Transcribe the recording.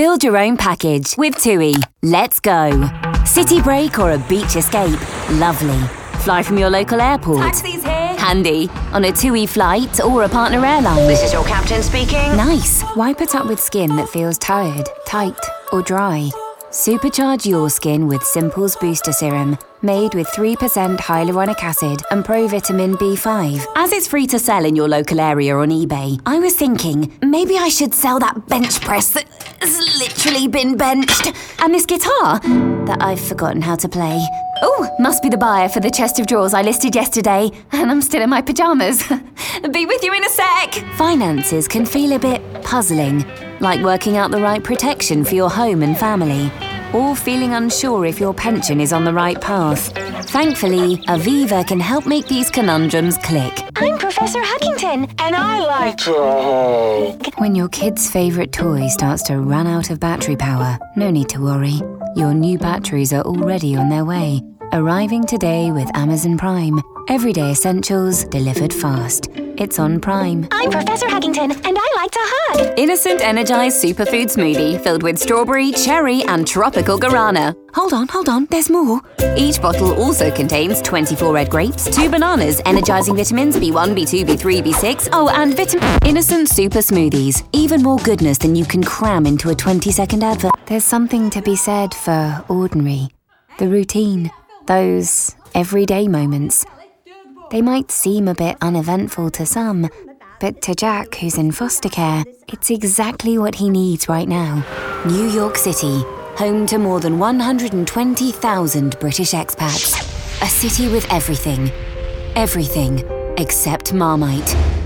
Build your own package with TUI. Let's go. City break or a beach escape? Lovely. Fly from your local airport? Taxis here. Handy. On a TUI flight or a partner airline? This is your captain speaking. Nice. Why put up with skin that feels tired, tight or dry? Supercharge your skin with Simple's Booster Serum, made with 3% hyaluronic acid and provitamin B5. As it's free to sell in your local area on eBay, I was thinking, maybe I should sell that bench press that has literally been benched. And this guitar that I've forgotten how to play. Oh, must be the buyer for the chest of drawers I listed yesterday, and I'm still in my pyjamas. Be with you in a sec. Finances can feel a bit puzzling, like working out the right protection for your home and family, or feeling unsure if your pension is on the right path. Thankfully, Aviva can help make these conundrums click. I'm Professor Huggington, and I like to hug. When your kid's favourite toy starts to run out of battery power, no need to worry. Your new batteries are already on their way, arriving today with Amazon Prime. Everyday essentials delivered fast. It's on Prime. I'm Professor Huggington, and I like to hug. Innocent Energized Superfood Smoothie filled with strawberry, cherry and tropical guarana. Hold on, there's more. Each bottle also contains 24 red grapes, 2 bananas, energizing vitamins B1, B2, B3, B6, and Innocent Super Smoothies. Even more goodness than you can cram into a 20-second advert. There's something to be said for ordinary. The routine. Those everyday moments. They might seem a bit uneventful to some, but to Jack, who's in foster care, it's exactly what he needs right now. New York City, home to more than 120,000 British expats. A city with everything. Everything except Marmite.